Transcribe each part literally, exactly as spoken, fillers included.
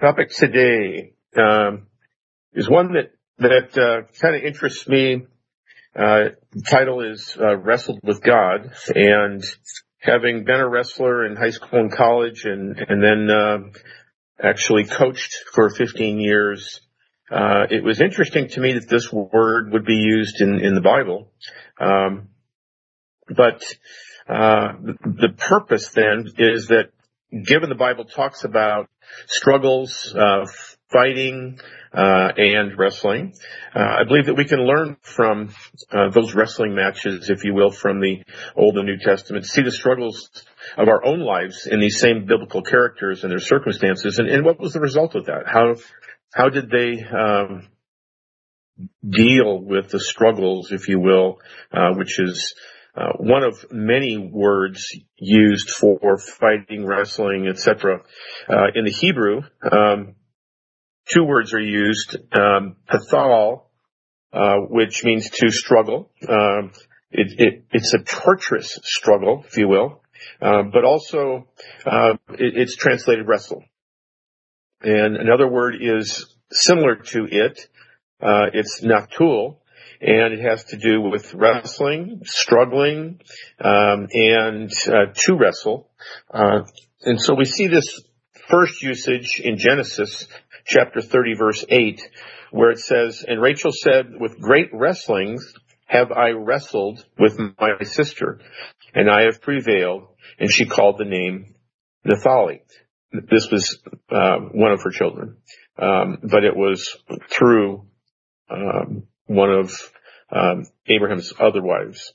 Topic today um, is one that that uh, kind of interests me. Uh, the title is uh, "Wrestled with God," and having been a wrestler in high school and college, and and then uh, actually coached for fifteen years, uh, it was interesting to me that this word would be used in in the Bible. Um, but uh, the, the purpose then is that, given the Bible talks about struggles, uh, fighting, uh, and wrestling, uh, I believe that we can learn from uh, those wrestling matches, if you will, from the Old and New Testament, see the struggles of our own lives in these same biblical characters and their circumstances, and, and what was the result of that? How how did they um, deal with the struggles, if you will, uh, which is Uh, one of many words used for fighting, wrestling, et cetera. Uh, in the Hebrew, um, two words are used, um, pathal, uh, which means to struggle. Um, it, it, it's a torturous struggle, if you will, uh, but also uh, it, it's translated wrestle. And another word is similar to it. Uh, it's naftul. And it has to do with wrestling, struggling, um, and uh, to wrestle. Uh, and so we see this first usage in Genesis chapter thirty, verse eight, where it says, "And Rachel said, with great wrestlings have I wrestled with my sister, and I have prevailed. And she called the name Naphtali." This was uh, one of her children, um, but it was through um, one of um, Abraham's other wives.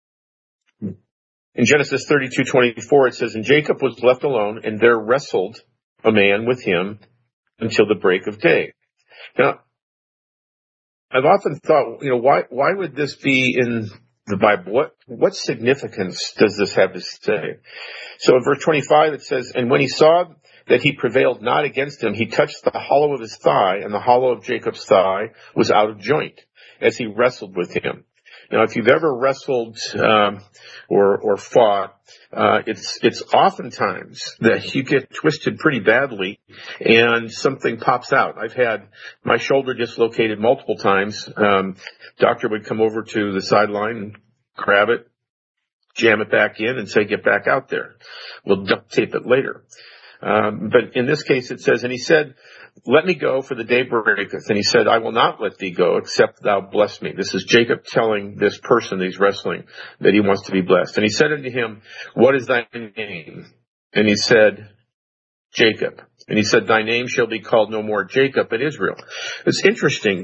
In Genesis thirty-two twenty-four, it says, "And Jacob was left alone, and there wrestled a man with him until the break of day." Now, I've often thought, you know, why why would this be in the Bible? What what significance does this have to say? So in verse twenty-five, it says, "And when he saw that he prevailed not against him, he touched the hollow of his thigh, and the hollow of Jacob's thigh was out of joint, as he wrestled with him." Now, if you've ever wrestled um, or or fought, uh, it's it's oftentimes that you get twisted pretty badly, and something pops out. I've had my shoulder dislocated multiple times. Um, doctor would come over to the sideline and grab it, jam it back in, and say, "Get back out there. We'll duct tape it later." Um, but in this case, it says, "And he said, Let me go, for the day breaketh. And he said, I will not let thee go, except thou bless me." This is Jacob telling this person that he's wrestling that he wants to be blessed. "And he said unto him, What is thy name? And he said, Jacob. And he said, Thy name shall be called no more Jacob, but Israel." It's interesting.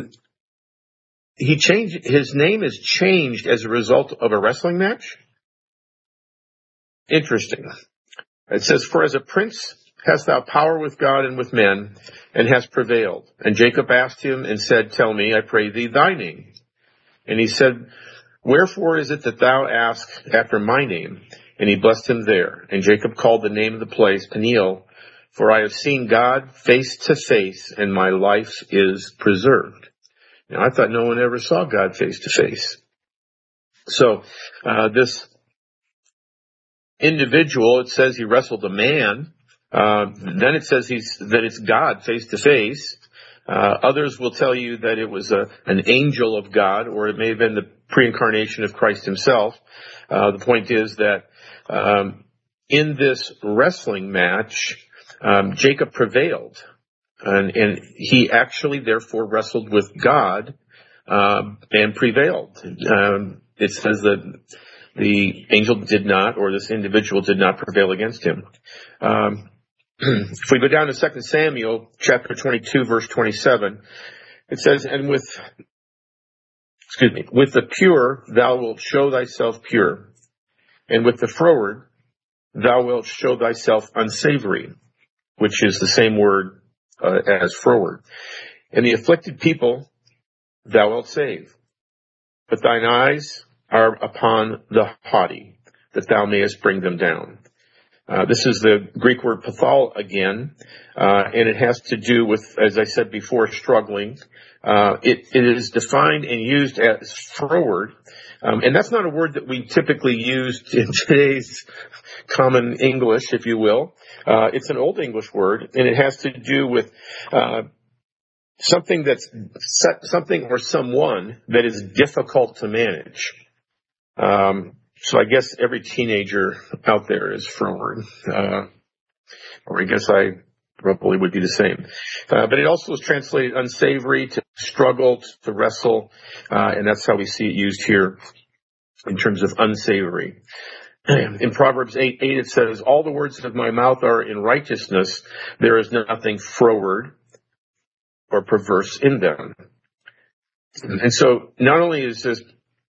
He changed, his name is changed as a result of a wrestling match. Interesting. It says, "For as a prince hast thou power with God and with men, and hast prevailed. And Jacob asked him and said, Tell me, I pray thee, thy name. And he said, Wherefore is it that thou ask after my name? And he blessed him there. And Jacob called the name of the place Peniel, for I have seen God face to face, and my life is preserved." Now, I thought no one ever saw God face to face. So uh, this individual, it says he wrestled a man. Uh, then it says he's, that it's God face to face. Others will tell you that it was a, an angel of God, or it may have been the pre-incarnation of Christ himself. Uh, the point is that um, in this wrestling match, um, Jacob prevailed. And, and he actually, therefore, wrestled with God um, and prevailed. Um, it says that the angel did not, or this individual did not prevail against him. Um, if we go down to Second Samuel chapter twenty-two, verse twenty-seven, it says, "And with, excuse me, with the pure thou wilt show thyself pure, and with the froward thou wilt show thyself unsavory," which is the same word uh, as froward. "And the afflicted people thou wilt save, but thine eyes are upon the haughty, that thou mayest bring them down." Uh, this is the Greek word pathal again, uh, and it has to do with, as I said before, struggling. Uh, it, it is defined and used as froward, Um, and that's not a word that we typically use in today's common English, if you will. Uh, it's an Old English word, and it has to do with uh, something that's something or someone that is difficult to manage. Um, so I guess every teenager out there is froward, uh, or I guess I probably would be the same. Uh, but it also is translated unsavory, to struggle, to wrestle, uh, and that's how we see it used here in terms of unsavory. In Proverbs eight eight, it says, all the words of my mouth are in righteousness. There is nothing froward or perverse in them. And so not only is this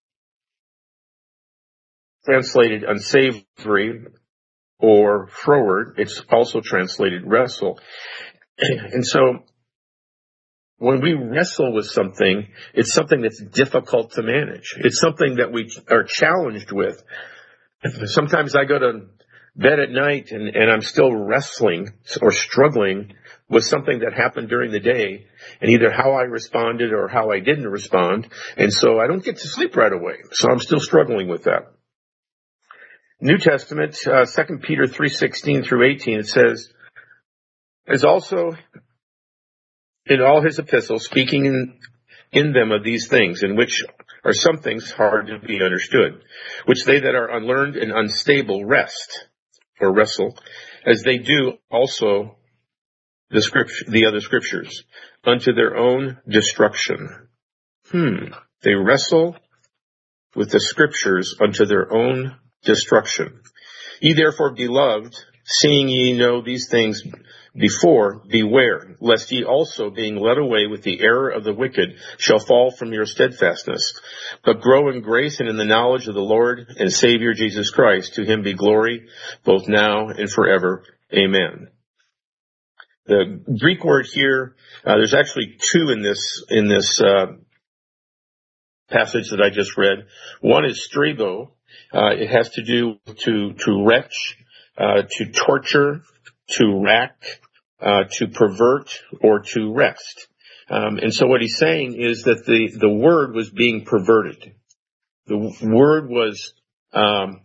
translated unsavory or froward, it's also translated wrestle. And so when we wrestle with something, it's something that's difficult to manage. It's something that we are challenged with. Sometimes I go to bed at night and, and I'm still wrestling or struggling with something that happened during the day, and either how I responded or how I didn't respond. And so I don't get to sleep right away. So I'm still struggling with that. New Testament, uh, Second Peter three sixteen through eighteen, it says, as also in all his epistles, speaking in, in them of these things, in which are some things hard to be understood, which they that are unlearned and unstable rest, or wrestle, as they do also the scripture, the other scriptures, unto their own destruction. Hmm. They wrestle with the scriptures unto their own destruction. Ye therefore, beloved, seeing ye know these things before, beware, lest ye also, being led away with the error of the wicked, shall fall from your steadfastness. But grow in grace and in the knowledge of the Lord and Savior Jesus Christ. To him be glory, both now and forever. Amen. The Greek word here, uh, there's actually two in this, in this, uh, passage that I just read. One is strigo. Uh, it has to do to, to wretch, uh, to torture, to rack, uh, to pervert, or to wrest. Um, and so what he's saying is that the, the word was being perverted. The word was, um,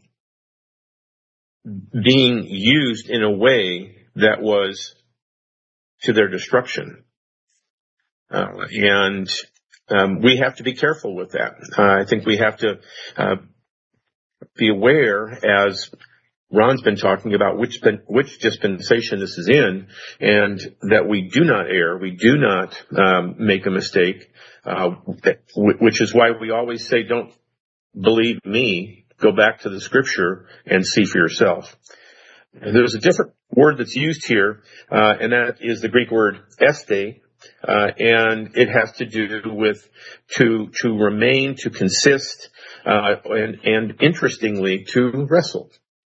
being used in a way that was to their destruction. Uh, and, um, we have to be careful with that. Uh, I think we have to, uh, be aware, as Ron's been talking about, which which dispensation this is in, and that we do not err, we do not um, make a mistake, uh, which is why we always say, don't believe me, go back to the scripture and see for yourself. There's a different word that's used here, uh, and that is the Greek word este, uh, and it has to do with to to remain, to consist, uh, and, and interestingly, to wrestle.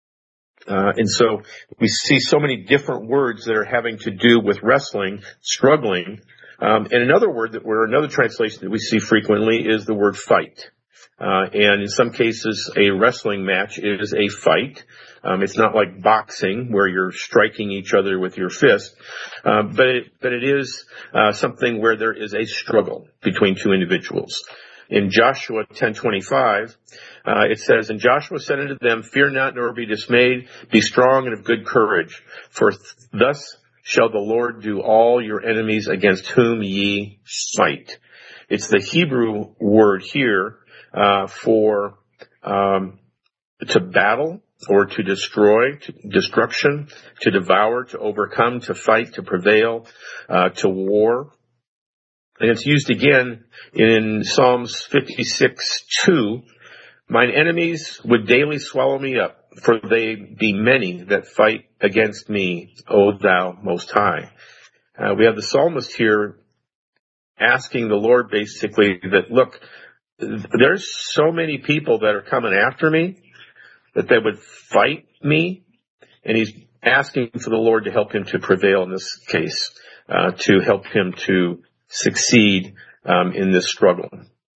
Uh, and so we see so many different words that are having to do with wrestling, struggling. Um, and another word that we're, another translation that we see frequently is the word fight. Uh, and in some cases, a wrestling match is a fight. Um, it's not like boxing where you're striking each other with your fist. Uh, but it, but it is, uh, something where there is a struggle between two individuals. In Joshua ten twenty-five, uh, it says, and Joshua said unto them, fear not, nor be dismayed, be strong and of good courage, for th- thus shall the Lord do all your enemies against whom ye fight. It's the Hebrew word here, uh, for, um, to battle or to destroy, to destruction, to devour, to overcome, to fight, to prevail, uh, to war. And it's used again in Psalms fifty-six two. Mine enemies would daily swallow me up, for they be many that fight against me, O thou most high. Uh, we have the psalmist here asking the Lord basically that, look, there's so many people that are coming after me that they would fight me. And he's asking for the Lord to help him to prevail in this case, uh, to help him to succeed um, in this struggle.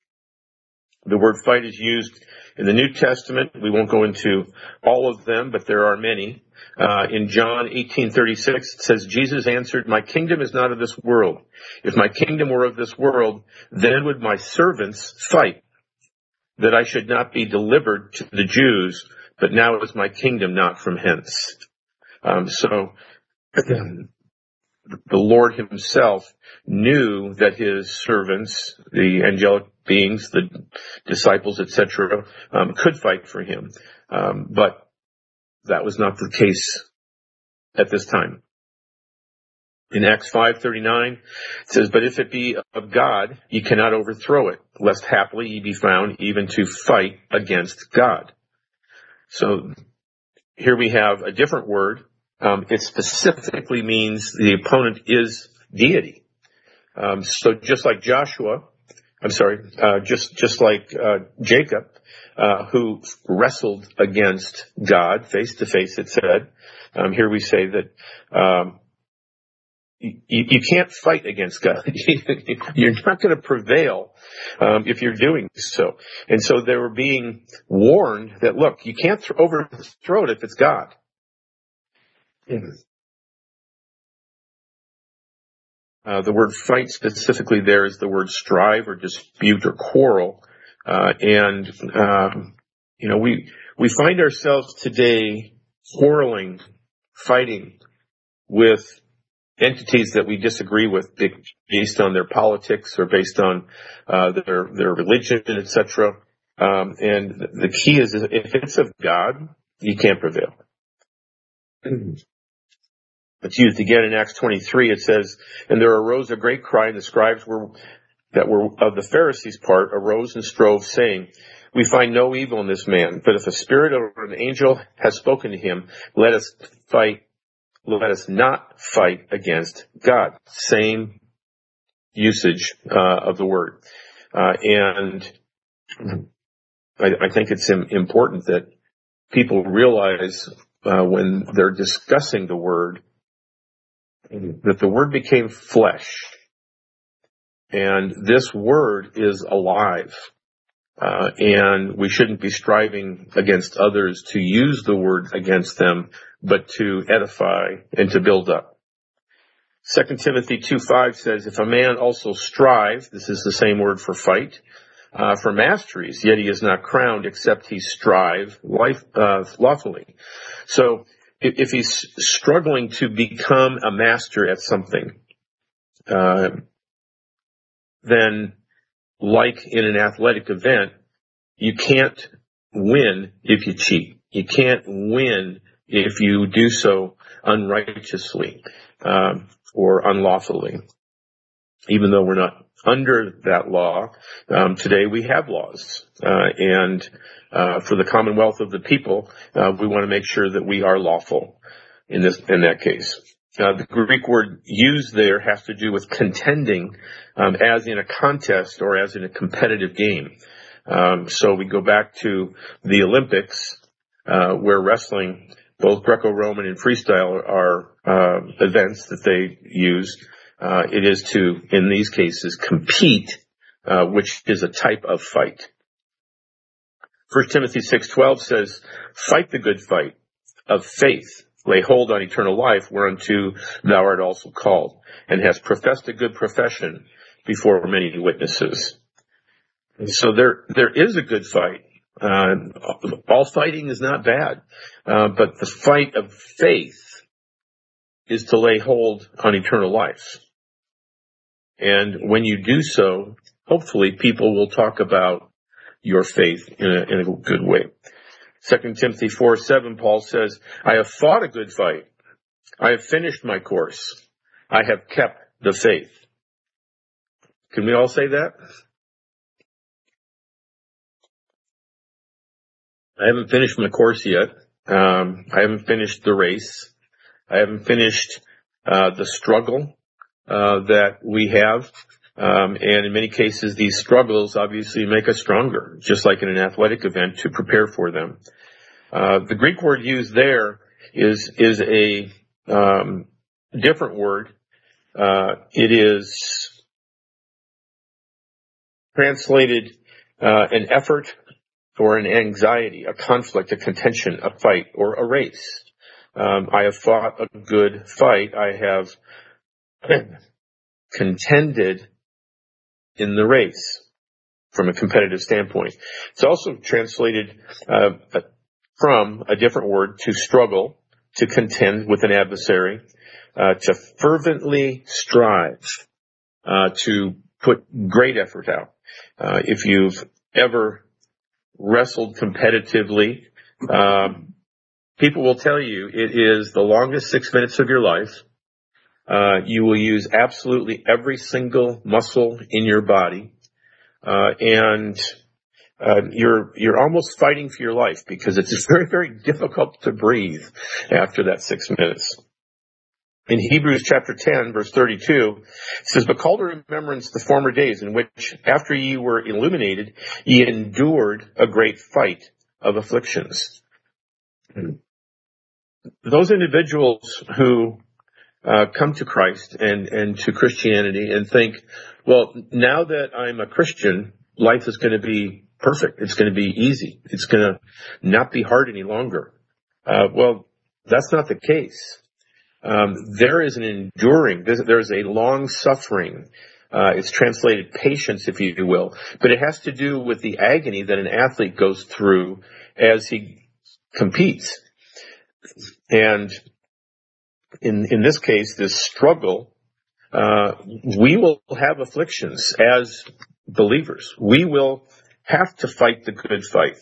The word fight is used in the New Testament. We won't go into all of them, but there are many. Uh, in John eighteen thirty-six, it says, Jesus answered, my kingdom is not of this world. If my kingdom were of this world, then would my servants fight. that I should not be delivered to the Jews, but now is my kingdom not from hence. Um, so the Lord himself knew that his servants, the angelic beings, the disciples, et cetera, um, could fight for him. Um, but that was not the case at this time. In Acts five thirty-nine, it says, "But if it be of God, ye cannot overthrow it, lest haply ye be found even to fight against God." So here we have a different word. Um, it specifically means the opponent is deity. Um, so just like Joshua, I'm sorry, uh, just just like uh, Jacob, uh, who wrestled against God face to face, it said. Um, here we say that um, you, you can't fight against God. You're not going to prevail um, if you're doing so. And so they were being warned that, look, you can't th- overthrow it if it's God. Uh, the word fight specifically there is the word strive or dispute or quarrel. Uh, and, um, you know, we, we find ourselves today quarreling, fighting with entities that we disagree with based on their politics or based on, uh, their, their religion, et cetera. Um, and the key is if it's of God, you can't prevail. It's used again in Acts twenty-three. It says, "And there arose a great cry, and the scribes were that were of the Pharisees' part arose and strove, saying, We find no evil in this man, but if a spirit or an angel has spoken to him, let us fight, let us not fight against God." Same usage uh, of the word. Uh, and I, I think it's im- important that people realize uh, when they're discussing the word, that the word became flesh. And this word is alive. Uh, and we shouldn't be striving against others to use the word against them, but to edify and to build up. Second Timothy two five says, "If a man also strive," this is the same word for fight, uh, "for masteries, yet he is not crowned except he strive life, uh, lawfully." So if, if he's struggling to become a master at something, uh, then like in an athletic event, you can't win if you cheat. You can't win if you do so unrighteously um, or unlawfully. Even though we're not under that law, um, today we have laws. Uh, and uh, for the commonwealth of the people, uh, we want to make sure that we are lawful in this in that case. Uh, the Greek word used there has to do with contending um, as in a contest or as in a competitive game. Um, so we go back to the Olympics, uh, where wrestling, both Greco-Roman and freestyle, are uh, events that they use. Uh, it is to, in these cases, compete, uh, which is a type of fight. First Timothy six twelve says, "Fight the good fight of faith. Lay hold on eternal life, whereunto thou art also called, and hast professed a good profession before many witnesses." So there, there is a good fight. Uh, all fighting is not bad, uh, but the fight of faith is to lay hold on eternal life. And when you do so, hopefully people will talk about your faith in a, in a good way. Second Timothy four seven, Paul says, "I have fought a good fight. I have finished my course. I have kept the faith." Can we all say that? I haven't finished my course yet. Um, I haven't finished the race. I haven't finished uh, the struggle uh, that we have. Um, and in many cases, these struggles obviously make us stronger, just like in an athletic event, to prepare for them. Uh, the Greek word used there is is a um, different word. Uh, it is translated uh, an effort or an anxiety, a conflict, a contention, a fight, or a race. Um, I have fought a good fight. I have contended in the race. from a competitive standpoint. It's also translated uh, from a different word, to struggle, to contend with an adversary, uh, to fervently strive, uh, to put great effort out. Uh, if you've ever wrestled competitively, um, people will tell you it is the longest six minutes of your life. Uh, you will use absolutely every single muscle in your body, uh, and uh, you're you're almost fighting for your life because it's very, very difficult to breathe after that six minutes. In Hebrews chapter ten, verse thirty-two, it says, "But call to remembrance the former days in which, after ye were illuminated, ye endured a great fight of afflictions." Those individuals who uh, come to Christ and, and to Christianity and think, well, now that I'm a Christian, life is going to be perfect. It's going to be easy. It's going to not be hard any longer. Uh, well, that's not the case. Um, there is an enduring, there is a long suffering. Uh, it's translated patience, if you will, but it has to do with the agony that an athlete goes through as he competes. And in, in this case, this struggle, uh, we will have afflictions as believers. We will have to fight the good fight.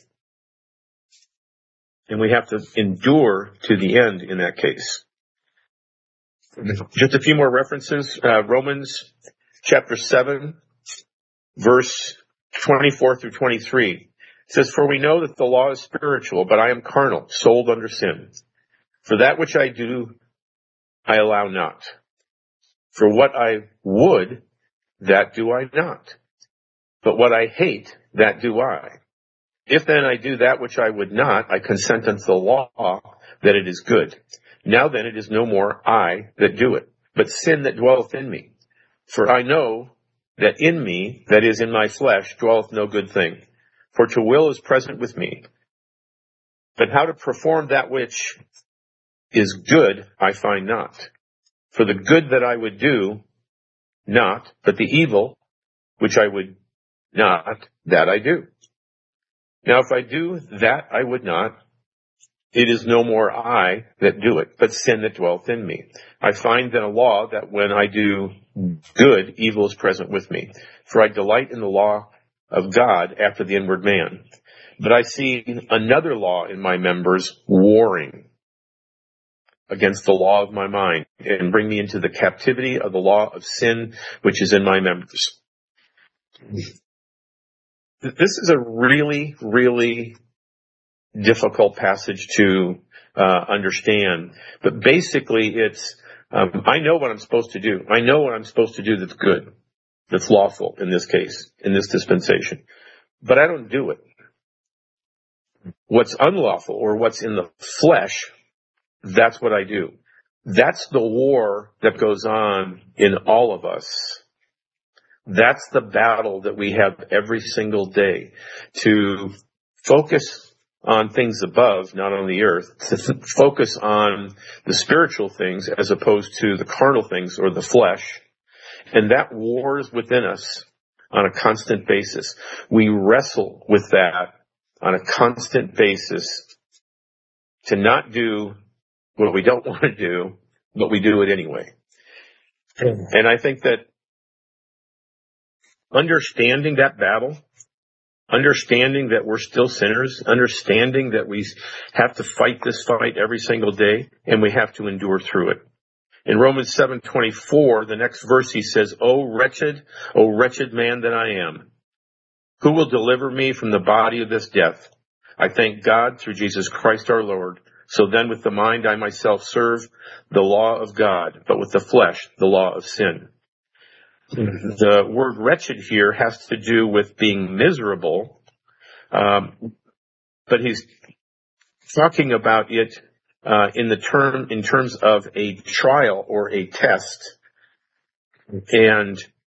And we have to endure to the end in that case. Just a few more references. Uh, Romans chapter seven, verse twenty-four through twenty-three. It says, "For we know that the law is spiritual, but I am carnal, sold under sin. For that which I do, I allow not. For what I would, that do I not. But what I hate, that do I. If then I do that which I would not, I consent unto the law that it is good. Now then it is no more I that do it, but sin that dwelleth in me. For I know that in me, that is in my flesh, dwelleth no good thing. For to will is present with me. But how to perform that which is good, I find not. For the good that I would do, not, but the evil which I would not, that I do. Now if I do that I would not, it is no more I that do it, but sin that dwelleth in me. I find then a law that when I do good, evil is present with me. For I delight in the law of God after the inward man. But I see another law in my members warring against the law of my mind, and bring me into the captivity of the law of sin which is in my members." This is a really, really difficult passage to uh, understand. But basically it's, um, I know what I'm supposed to do. I know what I'm supposed to do that's good, that's lawful in this case, in this dispensation. But I don't do it. What's unlawful or what's in the flesh, that's what I do. That's the war that goes on in all of us. That's the battle that we have every single day, to focus on things above, not on the earth, to th- focus on the spiritual things as opposed to the carnal things or the flesh. And that wars within us on a constant basis. We wrestle with that on a constant basis to not do what we don't want to do, but we do it anyway. And I think that understanding that battle, understanding that we're still sinners, understanding that we have to fight this fight every single day, and we have to endure through it. In Romans seven twenty-four, the next verse, he says, "O wretched, O wretched man that I am, who will deliver me from the body of this death? I thank God through Jesus Christ our Lord. So then with the mind I myself serve the law of God, but with the flesh the law of sin." The word wretched here has to do with being miserable, um, but he's talking about it uh, in the term in terms of a trial or a test, and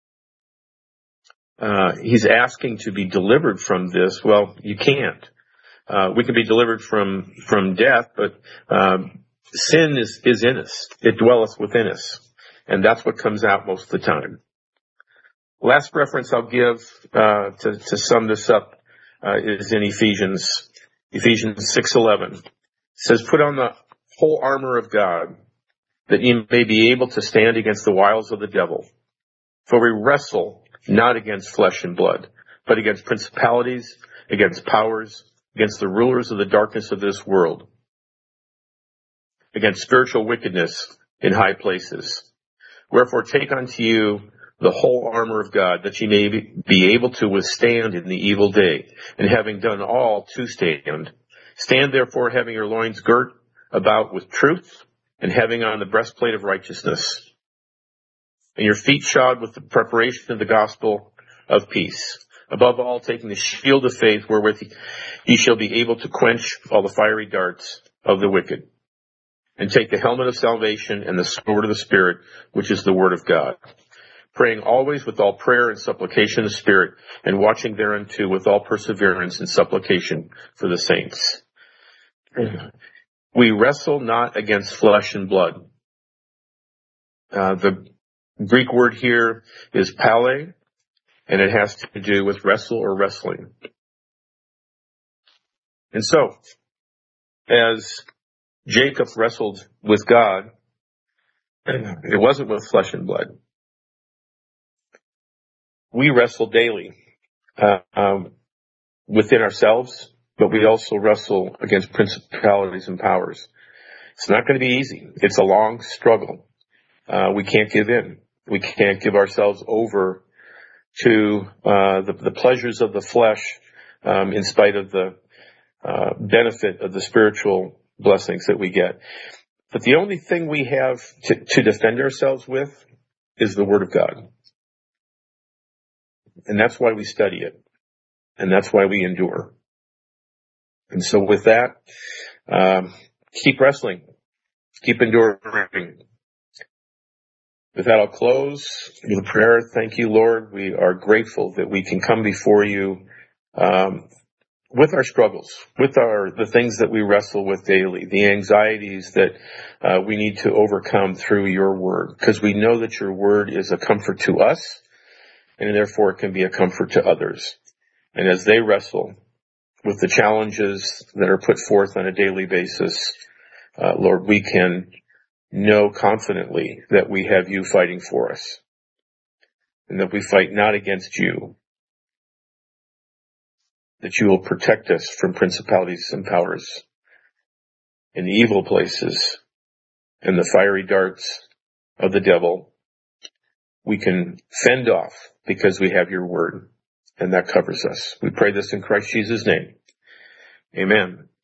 uh, he's asking to be delivered from this. Well, you can't. Uh, we can be delivered from from death, but um, sin is is in us; it dwelleth within us, and that's what comes out most of the time. Last reference I'll give uh, to, to sum this up uh, is in Ephesians, Ephesians six eleven. It says, "Put on the whole armor of God, that ye may be able to stand against the wiles of the devil. For we wrestle not against flesh and blood, but against principalities, against powers, against the rulers of the darkness of this world, against spiritual wickedness in high places. Wherefore take unto you the whole armor of God, that ye may be able to withstand in the evil day, and having done all to stand. Stand therefore, having your loins girt about with truth, and having on the breastplate of righteousness, and your feet shod with the preparation of the gospel of peace. Above all, taking the shield of faith, wherewith ye shall be able to quench all the fiery darts of the wicked. And take the helmet of salvation and the sword of the Spirit, which is the word of God. Praying always with all prayer and supplication of the Spirit, and watching thereunto with all perseverance and supplication for the saints." We wrestle not against flesh and blood. Uh, the Greek word here is pale, and it has to do with wrestle or wrestling. And so, as Jacob wrestled with God, it wasn't with flesh and blood. We wrestle daily uh, um, within ourselves, but we also wrestle against principalities and powers. It's not going to be easy. It's a long struggle. Uh, we can't give in. We can't give ourselves over to uh, the, the pleasures of the flesh um, in spite of the uh, benefit of the spiritual blessings that we get. But the only thing we have to, to defend ourselves with is the Word of God. And that's why we study it. And that's why we endure. And so with that, um, keep wrestling. Keep enduring. With that, I'll close with a prayer. Thank you, Lord. We are grateful that we can come before you um, with our struggles, with our the things that we wrestle with daily, the anxieties that uh, we need to overcome through your word, because we know that your word is a comfort to us, and therefore it can be a comfort to others. And as they wrestle with the challenges that are put forth on a daily basis, uh, Lord, we can know confidently that we have you fighting for us, and that we fight not against you, that you will protect us from principalities and powers in the evil places and the fiery darts of the devil. We can fend off because we have your word, and that covers us. We pray this in Christ Jesus' name. Amen.